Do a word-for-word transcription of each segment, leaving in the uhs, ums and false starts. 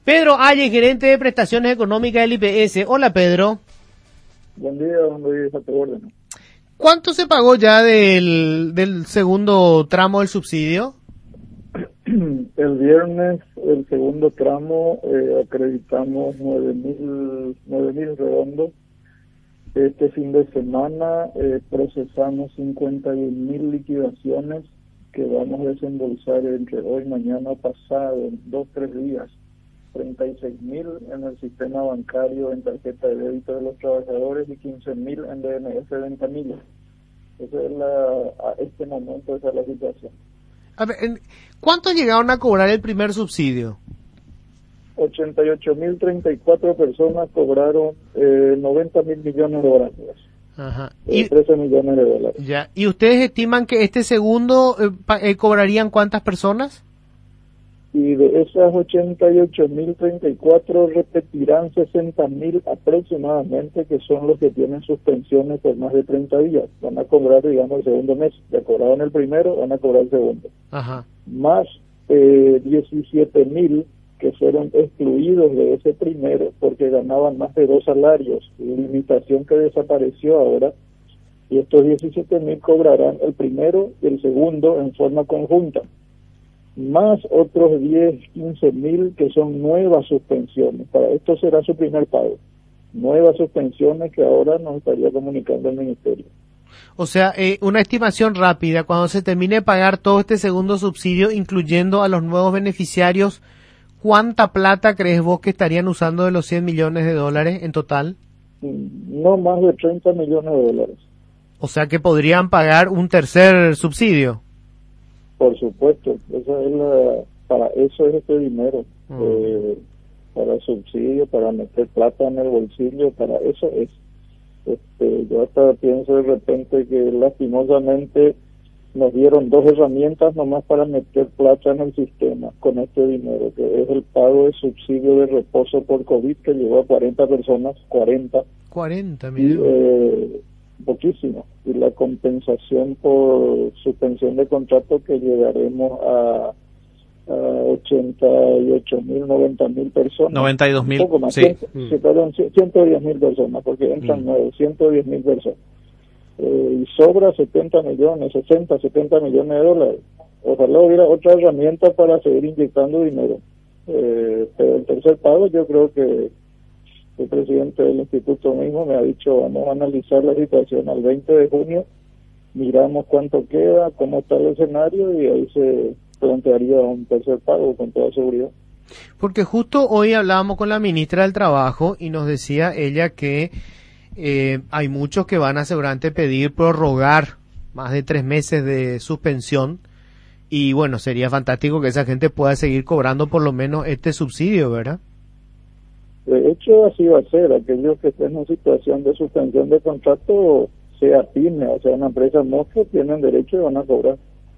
Pedro Aye, gerente de prestaciones económicas del I P S. Hola, Pedro. Buen día, don Luis, a tu orden. ¿Cuánto se pagó ya del, del segundo tramo del subsidio? El viernes, el segundo tramo, eh, acreditamos nueve mil, nueve mil redondos. Este fin de semana eh, procesamos cincuenta y un mil liquidaciones que vamos a desembolsar entre hoy, mañana, pasado, en dos, tres días. treinta y seis mil en el sistema bancario en tarjeta de débito de los trabajadores y quince mil en D N S de ventanilla. Esa es la, a este momento esa es la situación. A ver, ¿cuántos llegaron a cobrar el primer subsidio? ochenta y ocho mil treinta y cuatro personas cobraron eh, noventa mil millones de dólares. Ajá. Eh, Y, trece millones de dólares. ya. ¿Y ustedes estiman que este segundo eh, pa, eh, cobrarían cuántas personas? Y de esas ochenta y ocho mil treinta y cuatro repetirán sesenta mil aproximadamente, que son los que tienen suspensiones por más de treinta días. Van a cobrar, digamos, el segundo mes. Ya cobraron el primero, van a cobrar el segundo. Ajá. Más eh, diecisiete mil que fueron excluidos de ese primero porque ganaban más de dos salarios, limitación que desapareció ahora, y estos diecisiete mil cobrarán el primero y el segundo en forma conjunta, más otros diez, quince mil que son nuevas suspensiones. Para esto será su primer pago, nuevas suspensiones que ahora nos estaría comunicando el Ministerio. O sea, eh, una estimación rápida, cuando se termine de pagar todo este segundo subsidio, incluyendo a los nuevos beneficiarios, ¿cuánta plata crees vos que estarían usando de los cien millones de dólares en total? No más de treinta millones de dólares. O sea que podrían pagar un tercer subsidio. Por supuesto, esa es la, para eso es este dinero, mm. eh, para subsidio, para meter plata en el bolsillo, para eso es. Este, yo hasta pienso de repente que lastimosamente nos dieron dos herramientas nomás para meter plata en el sistema con este dinero, que es el pago de subsidio de reposo por COVID, que llegó a cuarenta personas, cuarenta. cuarenta, y, eh, poquísimo. Y la compensación por suspensión de contrato, que llegaremos a, a ochenta y ocho mil, noventa mil personas. noventa y dos mil, poco más, sí. cien, mm. sí, perdón, ciento diez mil personas, porque entran mm. nuevos, ciento diez mil personas. Eh, y sobra setenta millones, sesenta, setenta millones de dólares. Ojalá hubiera otra herramienta para seguir inyectando dinero. Eh, pero el tercer pago, yo creo que el presidente del instituto mismo me ha dicho, vamos a analizar la situación al veinte de junio, miramos cuánto queda, cómo está el escenario, y ahí se plantearía un tercer pago con toda seguridad. Porque justo hoy hablábamos con la ministra del Trabajo y nos decía ella que Eh, hay muchos que van a seguramente pedir prorrogar más de tres meses de suspensión, y bueno, sería fantástico que esa gente pueda seguir cobrando por lo menos este subsidio, ¿verdad? De hecho, así va a ser. Aquellos que estén en situación de suspensión de contrato, sea pyme o sea una empresa monstruo, tienen derecho y van a cobrar.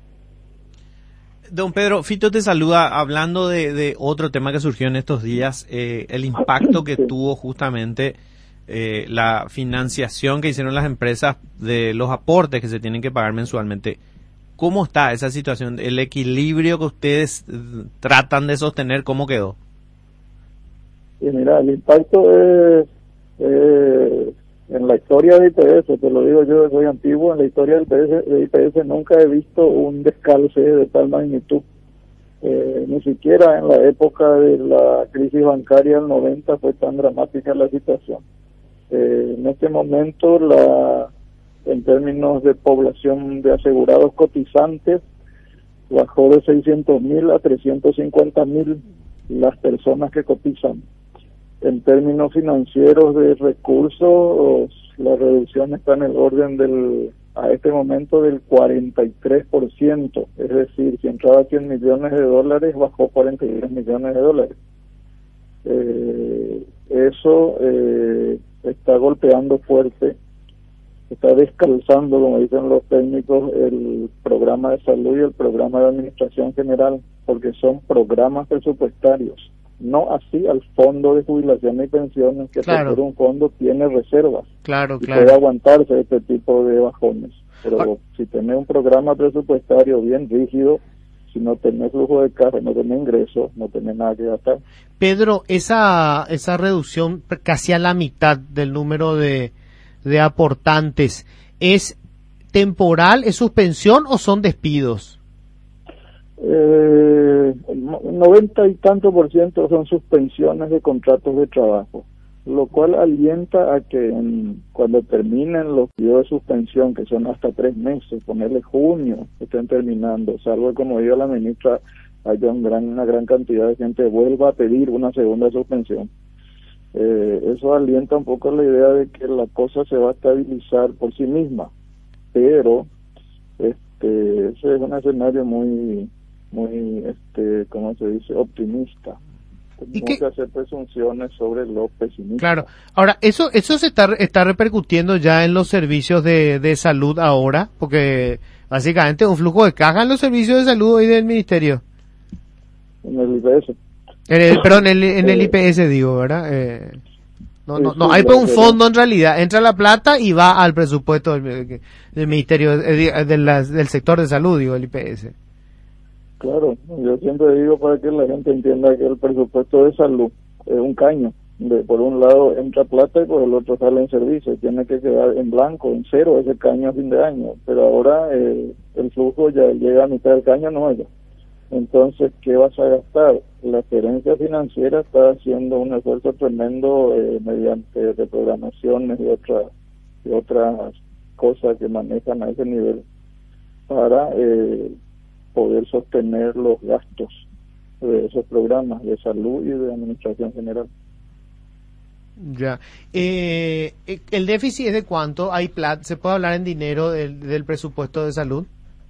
Don Pedro, Fito te saluda, hablando de, de otro tema que surgió en estos días, eh, el impacto que sí. tuvo justamente Eh, la financiación que hicieron las empresas de los aportes que se tienen que pagar mensualmente. ¿Cómo está esa situación? ¿El equilibrio que ustedes eh, tratan de sostener, cómo quedó? Y mira, el impacto es eh, en la historia de I P S, te lo digo yo, soy antiguo, en la historia del de I P S nunca he visto un descalce de tal magnitud. Eh, ni siquiera en la época de la crisis bancaria del noventa fue tan dramática la situación. Eh, en este momento, la en términos de población de asegurados cotizantes, bajó de seiscientos mil a trescientos cincuenta mil las personas que cotizan. En términos financieros de recursos, la reducción está en el orden del, a este momento, del cuarenta y tres por ciento. Es decir, si entraba cien millones de dólares, bajó cuarenta y tres millones de dólares. Eh, eso eh, está golpeando fuerte, está descalzando, como dicen los técnicos, el programa de salud y el programa de administración general, porque son programas presupuestarios, no así al fondo de jubilación y pensiones, que claro. por ser un fondo tiene reservas, claro, y claro. puede aguantarse este tipo de bajones. Pero ah. si tenés un programa presupuestario bien rígido, Si no tenés flujo de caja, no tenés ingresos, no tenés nada que gastar. Pedro, esa esa reducción casi a la mitad del número de, de aportantes, ¿es temporal, es suspensión o son despidos? Eh, noventa y tanto por ciento son suspensiones de contratos de trabajo, lo cual alienta a que en, cuando terminen los periodos de suspensión, que son hasta tres meses, ponerle junio, estén terminando, salvo como dijo la ministra, haya un gran, una gran cantidad de gente vuelva a pedir una segunda suspensión. Eh, eso alienta un poco la idea de que la cosa se va a estabilizar por sí misma, pero este ese es un escenario muy muy este ¿cómo se dice? Optimista. Tenemos que hacer presunciones sobre lo pesimista. Claro. Ahora, eso eso se está está repercutiendo ya en los servicios de, de salud ahora, porque básicamente un flujo de caja en los servicios de salud hoy del ministerio. En el I P S. En el, perdón, en el, en el I P S digo, ¿verdad? Eh, no, no, no, hay pues un fondo en realidad, entra la plata y va al presupuesto del, del ministerio, de, de la, del sector de salud, digo, el I P S. Claro, yo siempre digo para que la gente entienda que el presupuesto de salud es un caño. De, por un lado entra plata y por el otro sale en servicio. Tiene que quedar en blanco, en cero ese caño a fin de año. Pero ahora eh, el flujo ya llega a mitad del caño, no ya. Entonces, ¿qué vas a gastar? La gerencia financiera está haciendo un esfuerzo tremendo eh, mediante reprogramaciones y otras y otras cosas que manejan a ese nivel para eh, poder sostener los gastos de esos programas de salud y de administración general. Ya. Eh, ¿El déficit es de cuánto? ¿Hay plata? ¿Se puede hablar en dinero del, del presupuesto de salud?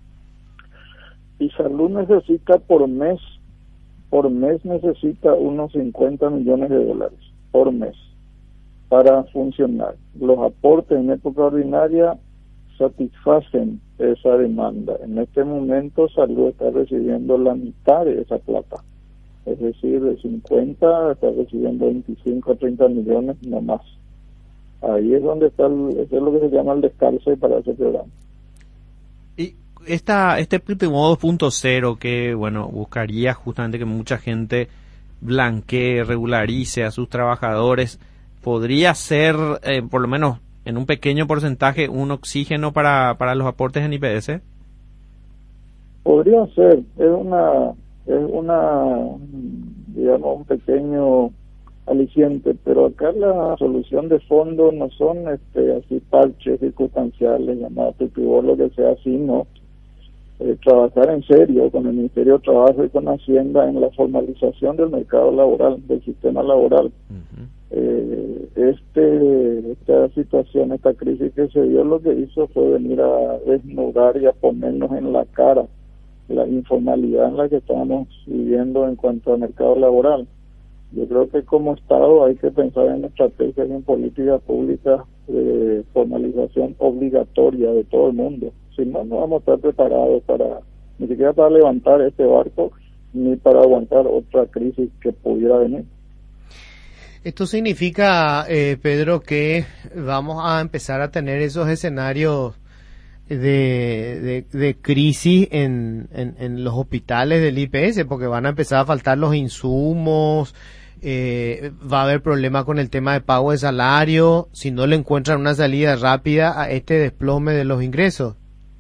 Y salud necesita por mes, por mes necesita unos cincuenta millones de dólares por mes para funcionar. Los aportes en época ordinaria satisfacen esa demanda. En este momento salud está recibiendo la mitad de esa plata, es decir, de cincuenta está recibiendo veinticinco a treinta millones no más. Ahí es donde está el, eso es lo que se llama el descalce para ese programa. Y esta este modo dos punto cero que bueno buscaría justamente que mucha gente blanquee, regularice a sus trabajadores, podría ser eh, por lo menos en un pequeño porcentaje un oxígeno para para los aportes en I P S. Podría ser, es una es una digamos un pequeño aliciente, pero acá la solución de fondo no son este así parches circunstanciales llamados tutibor, lo que sea, sino eh, trabajar en serio con el Ministerio de Trabajo y con Hacienda en la formalización del mercado laboral, del sistema laboral. Uh-huh. eh, este esta situación, esta crisis que se dio, lo que hizo fue venir a desnudar y a ponernos en la cara la informalidad en la que estamos viviendo en cuanto al mercado laboral. Yo creo que como Estado hay que pensar en estrategias y en políticas públicas de formalización obligatoria de todo el mundo. Si no, no vamos a estar preparados para, ni siquiera para levantar este barco, ni para aguantar otra crisis que pudiera venir. Esto significa, eh, Pedro, que vamos a empezar a tener esos escenarios de, de, de crisis en, en, en los hospitales del I P S, porque van a empezar a faltar los insumos, eh, va a haber problema con el tema de pago de salario, si no le encuentran una salida rápida a este desplome de los ingresos.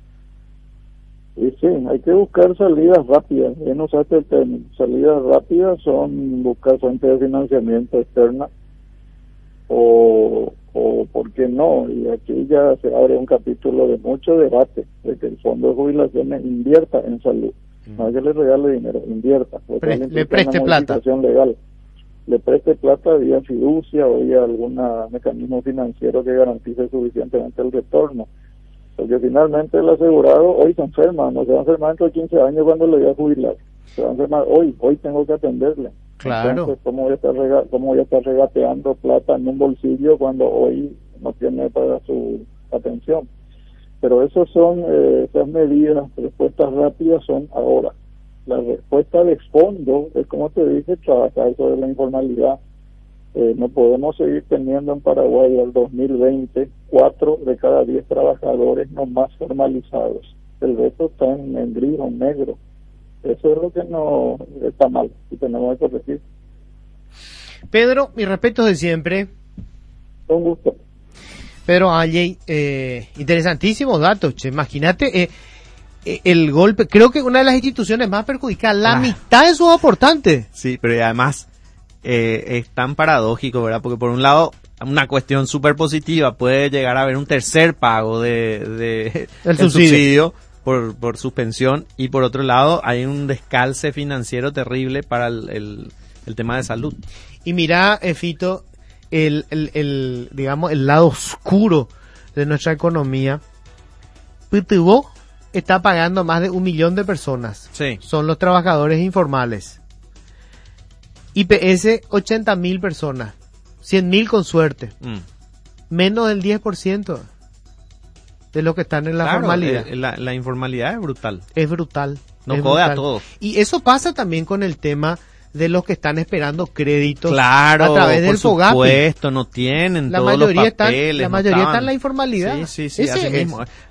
Y sí, hay que buscar salidas rápidas, bien usaste el término. Salidas rápidas son buscar fuentes de financiamiento externa o, o por qué no, y aquí ya se abre un capítulo de mucho debate, de que el fondo de jubilaciones invierta en salud, mm. no es que le regale dinero, invierta, Pre le preste plata, legal, le preste plata vía fiducia o vía algún mecanismo financiero que garantice suficientemente el retorno. Porque finalmente el asegurado hoy se enferma, no se va a enfermar dentro de quince años cuando le voy a jubilar, se va a enfermar hoy, hoy tengo que atenderle. Claro. Entonces, ¿cómo voy a estar rega cómo voy a estar regateando plata en un bolsillo cuando hoy no tiene para su atención? Pero esos son, eh, esas medidas, respuestas rápidas son ahora. La respuesta de fondo es, como te dije, trabajar sobre la informalidad. Eh, no podemos seguir teniendo en Paraguay al dos mil veinte cuatro de cada diez trabajadores no más formalizados. El resto está en, en gris o negro. Eso es lo que no está mal y tenemos que corregir. Pedro, mis respetos de siempre. Con gusto. Pedro Alley, eh, interesantísimos datos, che. Imagínate eh, eh, el golpe. Creo que una de las instituciones más perjudicadas, la ah. mitad de sus aportantes. Sí, pero además eh, es tan paradójico, ¿verdad? Porque por un lado, una cuestión súper positiva, puede llegar a haber un tercer pago de, de el, el subsidio, subsidio por, por suspensión, y por otro lado hay un descalce financiero terrible para el, el, el tema de salud. Y mira, eh, Fito, el, el, el, digamos, el lado oscuro de nuestra economía. Pitibó está pagando más de un millón de personas. Sí. Son los trabajadores informales. I P S, ochenta mil personas. cien mil con suerte. Mm. Menos del diez por ciento de los que están en la claro, formalidad. Eh, la, la informalidad es brutal. Es brutal. Nos es jode brutal. a todos. Y eso pasa también con el tema de los que están esperando créditos claro, a través del FOGAPI. Por supuesto, no tienen la todos mayoría los papeles. Están, la mayoría no está en la informalidad. Sí, sí, sí, Ese así es. mismo.